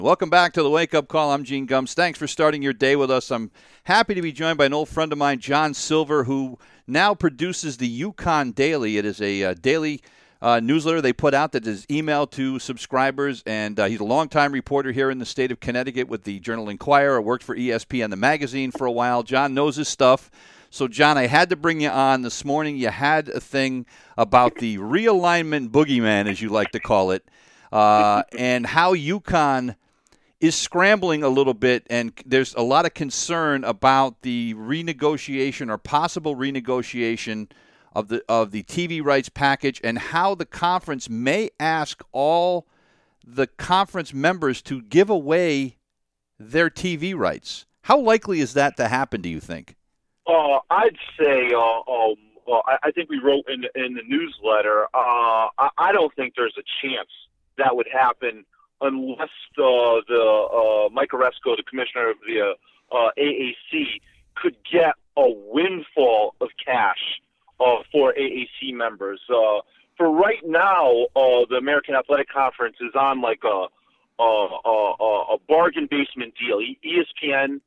Welcome back to the Wake Up Call. I'm Gene Gums. Thanks for starting your day with us. I'm happy to be joined by an old friend of mine, John Silver, who now produces the UConn Daily. It is a daily newsletter they put out that is emailed to subscribers, and he's a longtime reporter here in the state of Connecticut with the Journal-Inquirer. Worked for ESPN, the magazine, for a while. John knows his stuff. So, John, I had to bring you on this morning. You had a thing about the realignment boogeyman, as you like to call it, and how UConn is scrambling a little bit, and there's a lot of concern about the renegotiation or possible renegotiation of the TV rights package, and how the conference may ask all the conference members to give away their TV rights. How likely is that to happen, do you think? I'd say, I think we wrote in the newsletter, I don't think there's a chance that would happen unless Mike Aresco, the commissioner of the AAC, could get a windfall of cash for AAC members. For right now, the American Athletic Conference is on like a bargain basement deal. ESPN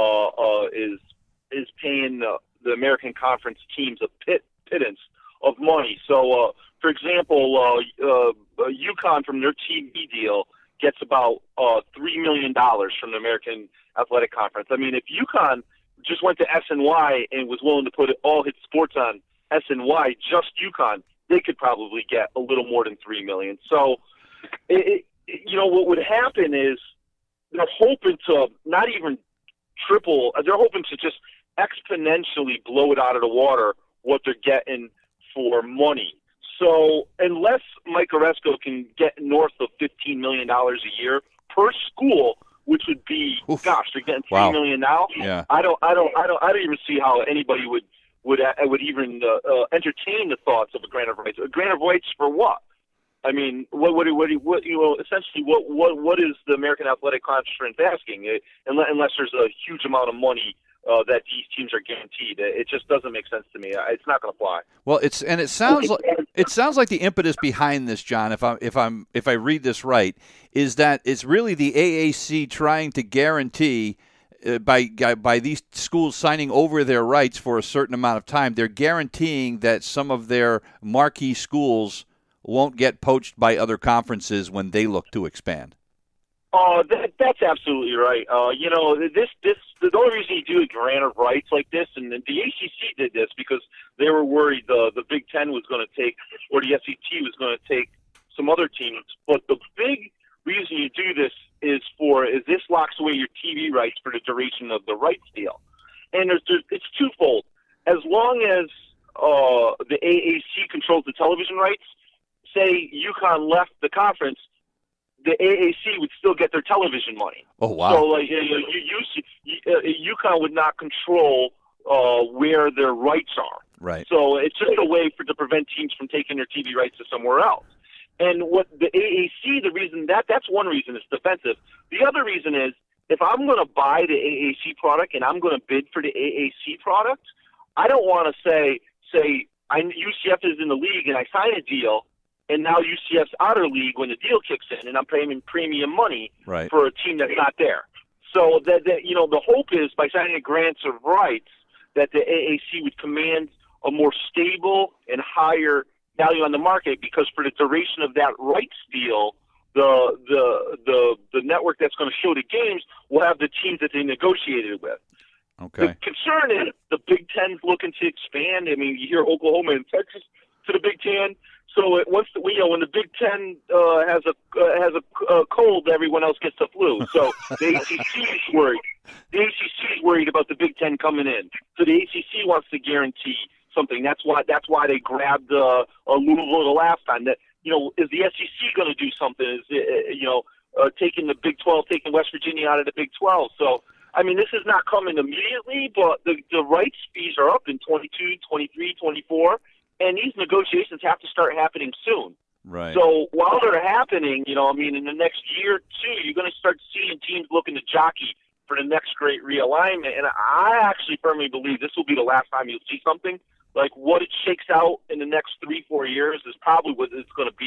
is paying the American Conference teams a pittance of money. So, for example, UConn from their TV deal gets about $3 million from the American Athletic Conference. I mean, if UConn just went to SNY and was willing to put all its sports on SNY, just UConn, they could probably get a little more than $3 million. So, what would happen is they're hoping to not even triple. They're hoping to just exponentially blow it out of the water what they're getting for money. So unless Mike Aresco can get north of $15 million a year per school, which would be, they're getting $3 million now. Yeah. I don't even see how anybody would even entertain the thoughts of a grant of rights. A grant of rights for what? I mean, essentially, what is the American Athletic Conference asking? Unless there's a huge amount of money that these teams are guaranteed, it just doesn't make sense to me. It's not going to fly. Well, it sounds like the impetus behind this, John, if I read this right, is that it's really the AAC trying to guarantee by these schools signing over their rights for a certain amount of time, they're guaranteeing that some of their marquee schools won't get poached by other conferences when they look to expand. That's absolutely right. The only reason you do a grant of rights like this, and the ACC did this because they were worried the Big Ten was going to take, or the SEC was going to take some other teams. But the big reason you do this is this locks away your TV rights for the duration of the rights deal. And it's twofold. As long as the AAC controls the television rights, say UConn left the conference, the AAC would still get their television money. Oh, wow. So, UConn would not control where their rights are. Right. So it's just a way to prevent teams from taking their TV rights to somewhere else. And what the AAC, the reason that's one reason it's defensive. The other reason is if I'm going to buy the AAC product and I'm going to bid for the AAC product, I don't want to say UCF is in the league and I sign a deal, and now UCF's out of the league when the deal kicks in, and I'm paying premium money for a team that's not there. So the hope is by signing a grants of rights that the AAC would command a more stable and higher value on the market, because for the duration of that rights deal, the network that's going to show the games will have the teams that they negotiated with. Okay. The concern is the Big Ten's looking to expand. I mean, you hear Oklahoma and Texas to the Big Ten. So when the Big Ten has a cold, everyone else gets the flu. So the ACC is worried. The ACC is worried about the Big Ten coming in. So the ACC wants to guarantee something. That's why they grabbed Louisville the last time. That is the SEC going to do something? Is taking the Big 12, taking West Virginia out of the Big 12? So I mean, this is not coming immediately, but the rights fees are up in 22, 23, 24. And these negotiations have to start happening soon. Right. So while they're happening, in the next year or two, you're going to start seeing teams looking to jockey for the next great realignment. And I actually firmly believe this will be the last time you'll see something. Like what it shakes out in the next 3-4 years is probably what it's going to be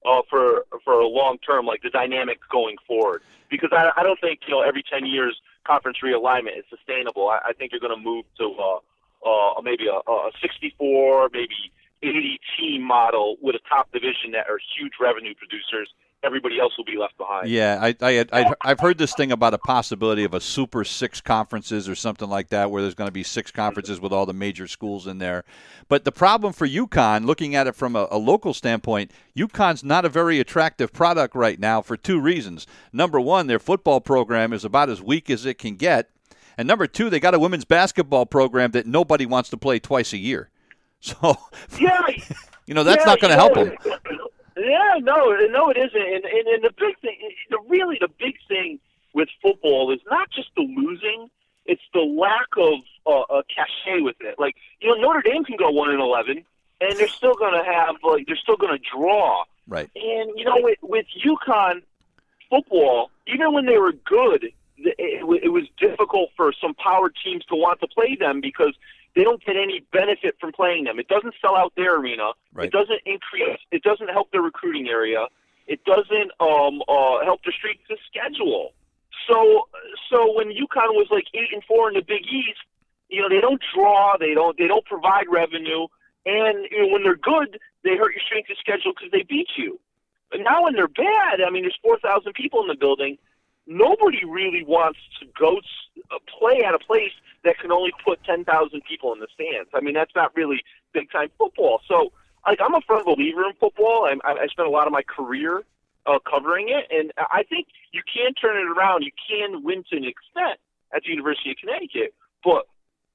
for a long term, like the dynamic going forward. Because I don't think every 10 years conference realignment is sustainable. I think you're going to move to maybe a 64, maybe 80 team model with a top division that are huge revenue producers. Everybody else will be left behind. Yeah, I've heard this thing about a possibility of a Super 6 conferences or something like that, where there's going to be 6 conferences with all the major schools in there. But the problem for UConn, looking at it from a local standpoint, UConn's not a very attractive product right now for 2 reasons. Number one, their football program is about as weak as it can get. And number 2, they got a women's basketball program that nobody wants to play twice a year. So, yeah, that's not going to help them. Yeah, no, it isn't. And the big thing, the big thing with football is not just the losing; it's the lack of cachet with it. Like Notre Dame can go 1-11, and they're still going to have they're still going to draw. Right. And with UConn football, even when they were good, it was difficult for some power teams to want to play them because they don't get any benefit from playing them. It doesn't sell out their arena. Right. It doesn't increase. It doesn't help their recruiting area. It doesn't help their strength of schedule. So when UConn was like 8-4 in the Big East, they don't draw. They don't provide revenue. And when they're good, they hurt your strength of schedule because they beat you. But now when they're bad, I mean, there's 4,000 people in the building. Nobody really wants to go play at a place that can only put 10,000 people in the stands. I mean, that's not really big-time football. So, I'm a firm believer in football. I spent a lot of my career covering it, and I think you can turn it around. You can win to an extent at the University of Connecticut, but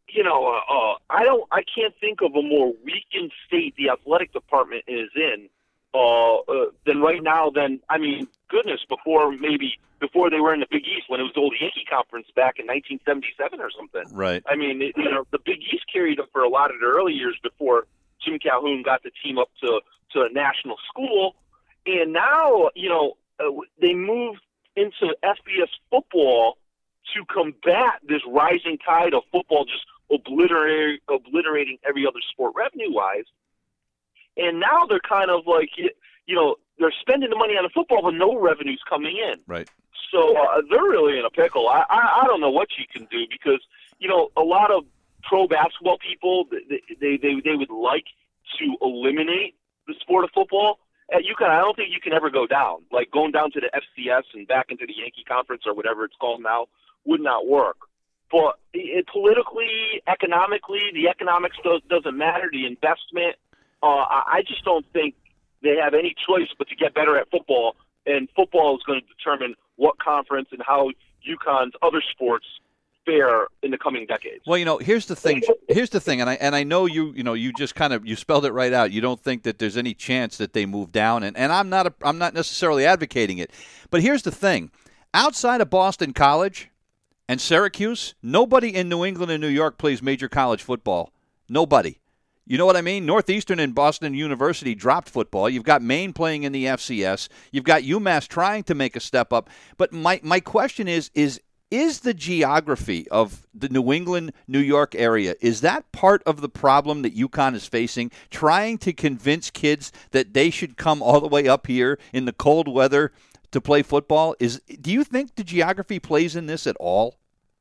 I can't think of a more weakened state the athletic department is in than right now. Goodness, before they were in the Big East when it was the old Yankee Conference back in 1977 or something. Right. I mean, the Big East carried up for a lot of the early years before Jim Calhoun got the team up to a national school, and now they moved into FBS football to combat this rising tide of football just obliterating every other sport revenue-wise. And now they're kind of like, they're spending the money on the football, but no revenue's coming in. Right. So they're really in a pickle. I don't know what you can do because, a lot of pro basketball people, they would like to eliminate the sport of football. At UConn, I don't think you can ever go down. Like going down to the FCS and back into the Yankee Conference or whatever it's called now would not work. But politically, economically, the economics doesn't matter. The investment, I just don't think they have any choice but to get better at football, and football is going to determine what conference and how UConn's other sports fare in the coming decades. Well, here's the thing, and I know you just kind of you spelled it right out. You don't think that there's any chance that they move down, and I'm not necessarily advocating it, but here's the thing: outside of Boston College and Syracuse, nobody in New England and New York plays major college football. Nobody. You know what I mean? Northeastern and Boston University dropped football. You've got Maine playing in the FCS. You've got UMass trying to make a step up. But my question is the geography of the New England, New York area, is that part of the problem that UConn is facing, trying to convince kids that they should come all the way up here in the cold weather to play football? Do you think the geography plays in this at all?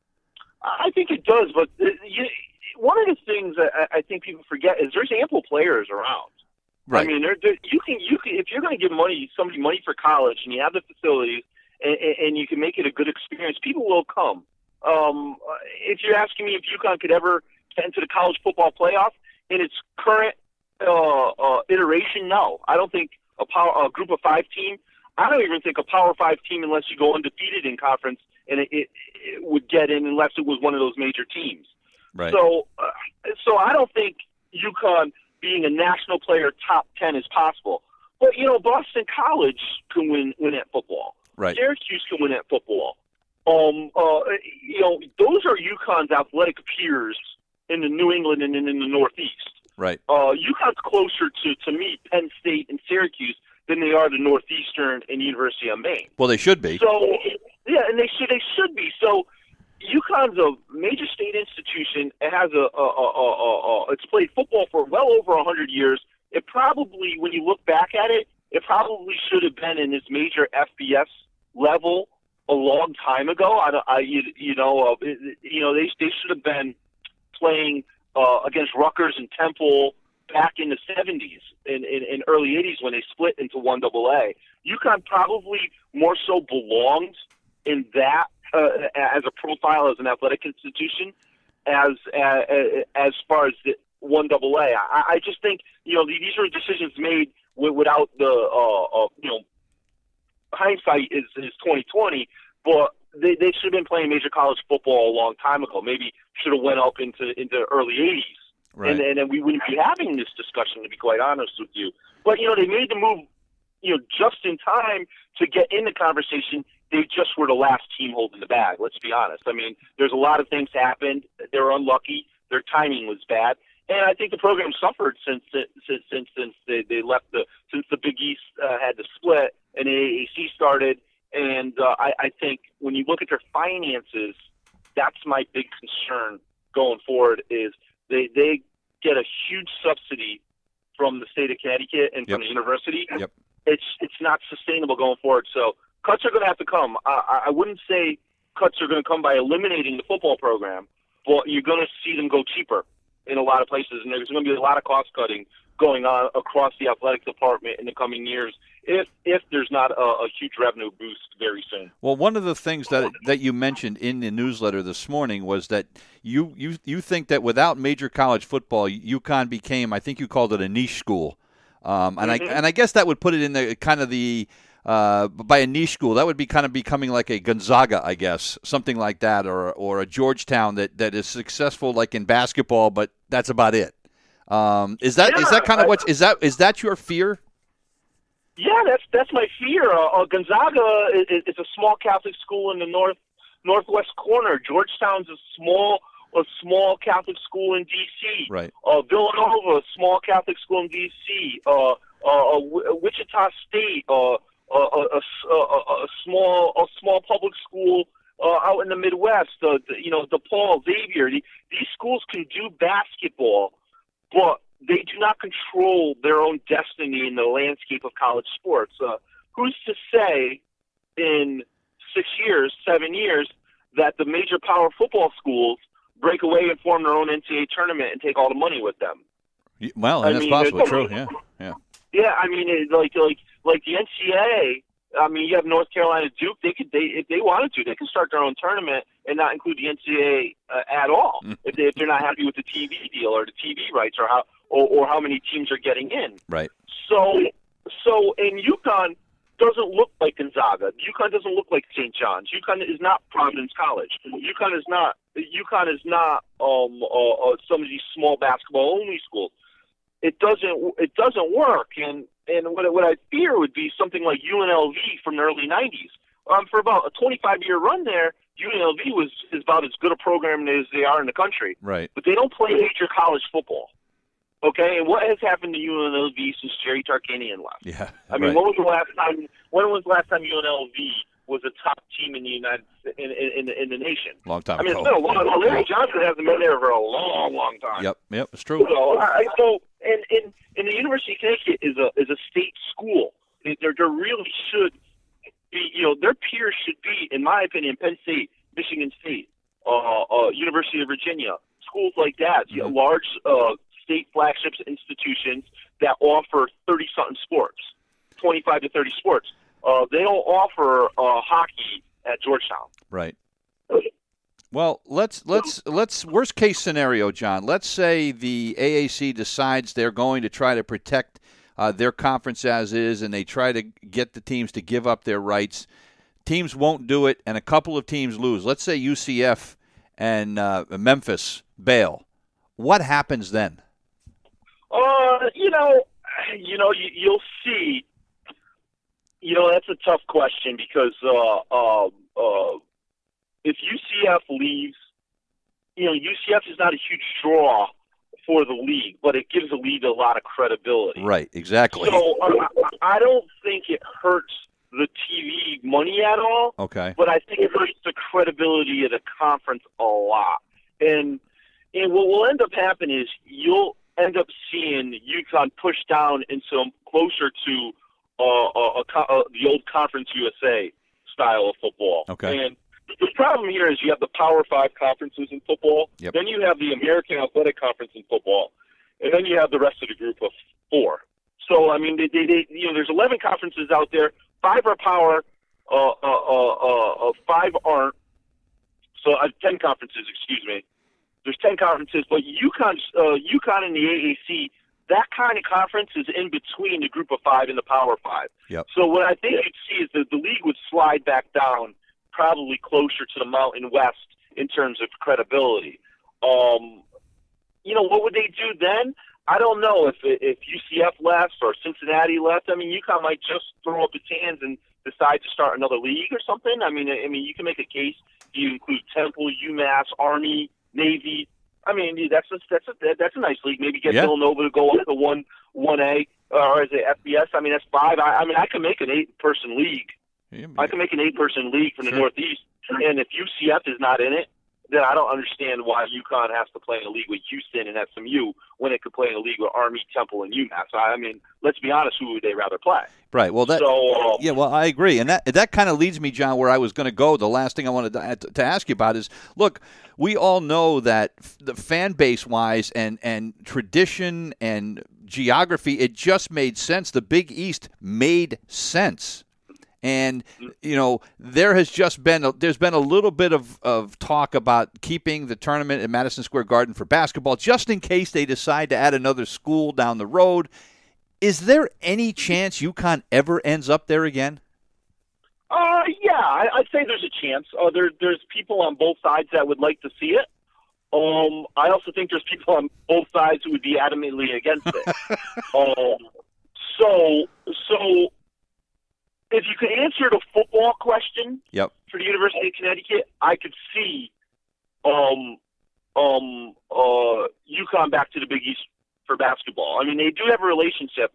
I think it does, but one of the things that I think people forget is there's ample players around. Right. I mean, you can if you're going to give somebody money for college and you have the facilities and you can make it a good experience, people will come. If you're asking me if UConn could ever get into the college football playoff in its current iteration, no. I don't think a group of 5 team. I don't even think a Power 5 team, unless you go undefeated in conference, and it would get in unless it was one of those major teams. Right. So I don't think UConn being a national player top 10 is possible. But, Boston College can win at football. Right. Syracuse can win at football. Those are UConn's athletic peers in the New England and in the Northeast. Right. UConn's closer to me, Penn State and Syracuse, than they are to Northeastern and University of Maine. Well, they should be. So, yeah, and they should be. So, UConn's a major state institution. It has it's played football for well over 100 years. It probably, when you look back at it, It probably should have been in this major FBS level a long time ago. They should have been playing against Rutgers and Temple back in the 70s and early 80s when they split into 1AA. UConn probably more so belonged in that as a profile as an athletic institution as far as the 1AA. I just think these are decisions made without the hindsight is 2020, but they should have been playing major college football a long time ago. Maybe should have went up into early 80s. Right. And then we wouldn't be having this discussion, to be quite honest with you. But, they made the move, just in time to get in the conversation. They just were the last team holding the bag, let's be honest. I mean, there's a lot of things happened. They were unlucky. Their timing was bad. And I think the program suffered since they left since the Big East had the split and the AAC started. And I think when you look at their finances, that's my big concern going forward is they get a huge subsidy from the state of Connecticut and from the university. Yep. It's not sustainable going forward. So cuts are going to have to come. I wouldn't say cuts are going to come by eliminating the football program, but you're going to see them go cheaper in a lot of places, and there's going to be a lot of cost cutting going on across the athletic department in the coming years if there's not a huge revenue boost very soon. Well, one of the things that you mentioned in the newsletter this morning was that you think that without major college football, UConn became, I think you called it a niche school, and I guess that would put it in the kind of the by a niche school that would be kind of becoming like a Gonzaga, I guess, something like that, or a Georgetown that is successful like in basketball, but that's about it. Is that kind of is that your fear? Yeah, that's my fear. Gonzaga is a small Catholic school in the northwest corner. Georgetown's a small Catholic school in D.C. Right. Villanova, a small Catholic school in D.C. Wichita State, a small public school out in the Midwest. DePaul, Xavier. These schools can do basketball, but they do not control their own destiny in the landscape of college sports. Who's to say in 6 years, 7 years, that the major power football schools break away and form their own NCAA tournament and take all the money with them? Well, and that's possible. True. Yeah. Yeah, I mean, like the NCAA. I mean, you have North Carolina, Duke. If they wanted to, they could start their own tournament and not include the NCAA at all if they're not happy with the TV deal or the TV rights or how many teams are getting in. Right. So and UConn doesn't look like Gonzaga. UConn doesn't look like St. John's. UConn is not Providence College. UConn is not some of these small basketball only schools. It doesn't work, and what I fear would be something like UNLV from the early 90s. For about a 25-year run there, UNLV is about as good a program as they are in the country. Right. But they don't play major college football. Okay, and what has happened to UNLV since Jerry Tarkanian left? Yeah. I mean, when was the last time UNLV was a top team in the in the nation? Long time ago. I mean, it's been a long time. Larry Johnson hasn't been there for a long time. Yep, it's true. So and the University of Connecticut is a state school. There really should be, their peers should be, in my opinion, Penn State, Michigan State, University of Virginia, schools like that, large state flagships institutions that offer 30-something sports, 25 to 30 sports. They don't offer hockey at Georgetown. Right. Well, let's worst case scenario, John. Let's say the AAC decides they're going to try to protect their conference as is, and they try to get the teams to give up their rights. Teams won't do it, and a couple of teams lose. Let's say UCF and Memphis bail. What happens then? You'll see. That's a tough question because if UCF leaves, UCF is not a huge draw for the league, but it gives the league a lot of credibility. Right, exactly. So I don't think it hurts the TV money at all. Okay. But I think it hurts the credibility of the conference a lot. And what will end up happening is you'll end up seeing UConn push down into closer to the old Conference USA style of football. Okay. And the problem here is you have the Power 5 conferences in football. Yep. Then you have the American Athletic Conference in football. And then you have the rest of the group of 4. So, I mean, there's 11 conferences out there. 5 are power, 5 aren't. So 10 conferences, excuse me. There's 10 conferences, but UConn and the AAC, that kind of conference is in between the group of 5 and the Power 5. Yep. So what I think you'd see is that the league would slide back down, probably closer to the Mountain West in terms of credibility. What would they do then? I don't know. If UCF left or Cincinnati left, I mean, UConn might just throw up its hands and decide to start another league or something. I mean, you can make a case. You include Temple, UMass, Army, Navy. I mean, that's a nice league. Maybe get Villanova to go up to 1A or is it FBS? I mean, that's 5. I mean, I can make an 8-person league. I can make an 8-person league from the Northeast, and if UCF is not in it, then I don't understand why UConn has to play in a league with Houston and SMU when it could play in a league with Army, Temple, and UMass. I mean, let's be honest, who would they rather play? Right. Well, I agree, and that kind of leads me, John, where I was going to go. The last thing I wanted to ask you about is, look, we all know that the fan base wise and tradition and geography, it just made sense. The Big East made sense. And, there's been a little bit of talk about keeping the tournament at Madison Square Garden for basketball, just in case they decide to add another school down the road. Is there any chance UConn ever ends up there again? Yeah, I'd say there's a chance. There's people on both sides that would like to see it. I also think there's people on both sides who would be adamantly against it. So if you could answer the football question for the University of Connecticut, I could see UConn back to the Big East for basketball. I mean, they do have a relationship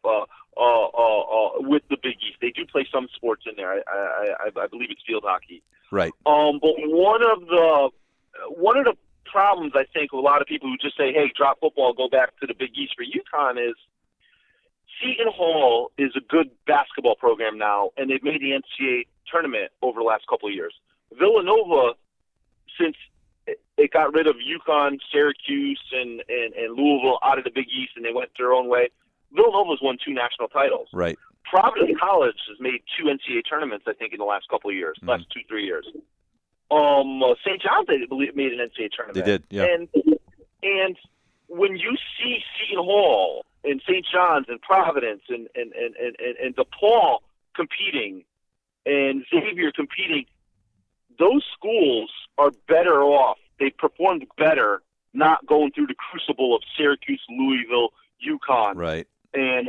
with the Big East. They do play some sports in there. I believe it's field hockey. Right. But one of the problems I think with a lot of people who just say, "Hey, drop football, go back to the Big East for UConn," is Seton Hall is a good basketball program now, and they've made the NCAA tournament over the last couple of years. Villanova, since it got rid of UConn, Syracuse, and Louisville out of the Big East, and they went their own way, Villanova's won 2 national titles. Right. Providence College has made 2 NCAA tournaments, I think, in the last couple of years, last 2-3 years. St. John's, I believe, made an NCAA tournament. They did, yeah. And when you see Seton Hall and St. John's and Providence and DePaul competing and Xavier competing, those schools are better off. They performed better not going through the crucible of Syracuse, Louisville, UConn, right, and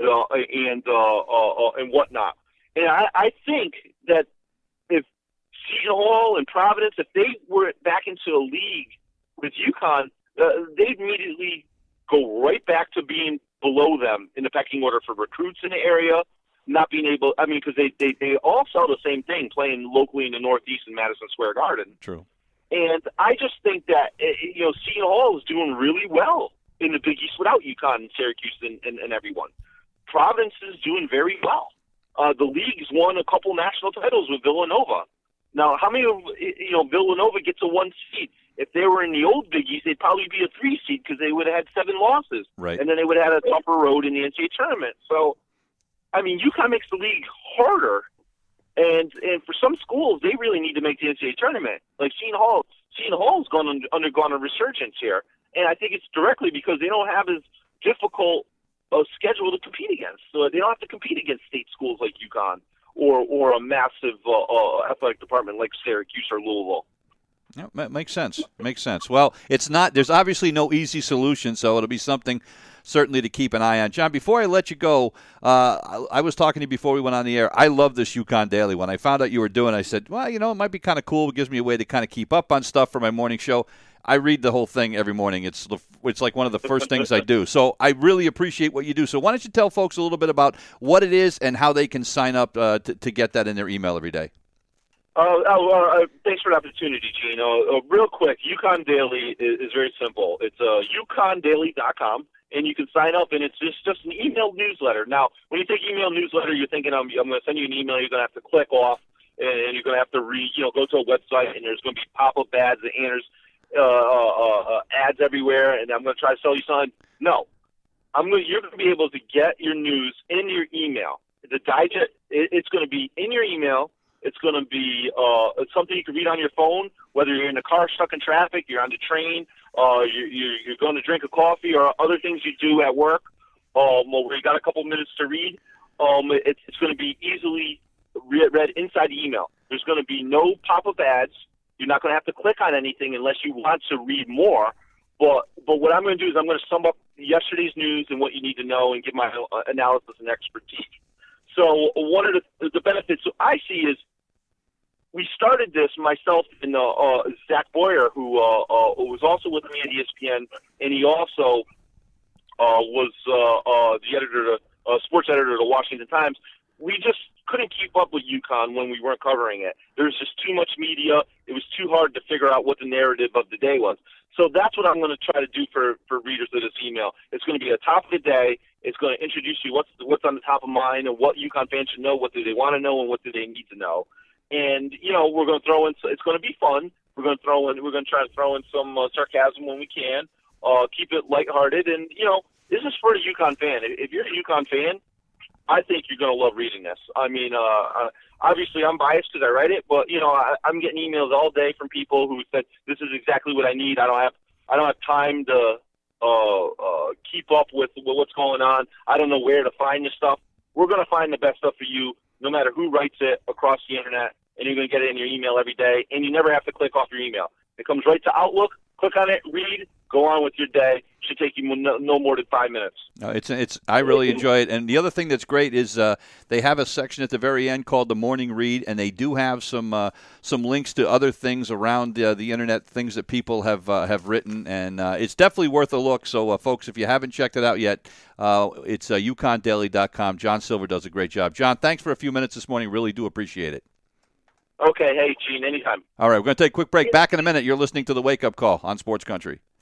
whatnot. And I think that if Seton Hall and Providence, if they were back into a league with UConn, they'd immediately go right back to being below them in the pecking order for recruits in the area, not being able, I mean, because they all sell the same thing, playing locally in the Northeast in Madison Square Garden. True. And I just think that, Seton Hall is doing really well in the Big East without UConn and Syracuse and everyone. Providence is doing very well. The league's won a couple national titles with Villanova. Now, how many of, Villanova gets a 1 seed? If they were in the old Big East, they'd probably be a 3 seed because they would have had 7 losses. Right. And then they would have had a tougher road in the NCAA tournament. So, I mean, UConn makes the league harder. And for some schools, they really need to make the NCAA tournament. Like Seton Hall's undergone a resurgence here. And I think it's directly because they don't have as difficult a schedule to compete against. So they don't have to compete against state schools like UConn or a massive athletic department like Syracuse or Louisville. Yeah, makes sense. Makes sense. Well, it's not. There's obviously no easy solution, so it'll be something certainly to keep an eye on. John, before I let you go, I was talking to you before we went on the air. I love this UConn Daily. When I found out you were doing it, I said, well, it might be kind of cool. It gives me a way to kind of keep up on stuff for my morning show. I read the whole thing every morning. It's like one of the first things I do. So I really appreciate what you do. So why don't you tell folks a little bit about what it is and how they can sign up to get that in their email every day? Thanks for the opportunity, Gene. Real quick, UConn Daily is very simple. It's UConnDaily.com, and you can sign up, and it's just an email newsletter. Now, when you take email newsletter, you're thinking, I'm going to send you an email, you're going to have to click off, and you're going to have to go to a website, and there's going to be pop-up ads, and there's ads everywhere, and I'm going to try to sell you something. No. You're going to be able to get your news in your email. The digest, it's going to be in your email. It's going to be something you can read on your phone, whether you're in the car stuck in traffic, you're on the train, you're going to drink a coffee, or other things you do at work, where you got a couple minutes to read. It's going to be easily read inside the email. There's going to be no pop-up ads. You're not going to have to click on anything unless you want to read more. But what I'm going to do is I'm going to sum up yesterday's news and what you need to know and give my analysis and expertise. So one of the benefits I see is we started this, myself and Zach Boyer, who was also with me at ESPN, and he also was the editor, sports editor of the Washington Times. We just couldn't keep up with UConn when we weren't covering it. There was just too much media. It was too hard to figure out what the narrative of the day was. So that's what I'm going to try to do for readers of this email. It's going to be a top of the day. It's going to introduce you what's on the top of mind and what UConn fans should know, what do they want to know, and what do they need to know. And, we're going to throw in – it's going to be fun. We're going to try to throw in some sarcasm when we can, keep it lighthearted. And, this is for a UConn fan. If you're a UConn fan, I think you're going to love reading this. I mean, obviously I'm biased because I write it, but, I'm getting emails all day from people who said this is exactly what I need. I don't have time to keep up with what's going on. I don't know where to find this stuff. We're going to find the best stuff for you, no matter who writes it, across the internet, and you're going to get it in your email every day, and you never have to click off your email. It comes right to Outlook. Click on it, read, go on with your day. Should take you no more than 5 minutes. No, I really enjoy it. And the other thing that's great is they have a section at the very end called the Morning Read, and they do have some links to other things around the internet, things that people have written, and it's definitely worth a look. So, folks, if you haven't checked it out yet, it's UConnDaily.com. John Silver does a great job. John, thanks for a few minutes this morning. Really do appreciate it. Okay, hey, Gene, anytime. All right, we're going to take a quick break. Back in a minute. You're listening to the Wake Up Call on Sports Country.